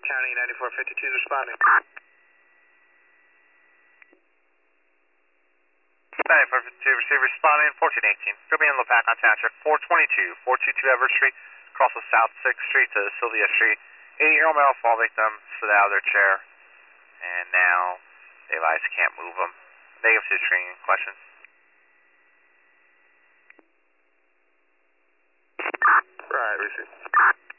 County 9452 is responding. 9452, receive responding 1418. Go be in La Pac on Township 422, 422 Everett Street, across the South 6th Street to Sylvia Street. 8-year-old male fall victim slid out of their chair, and now they realize can't move them. Negative to screening questions. Right, receive.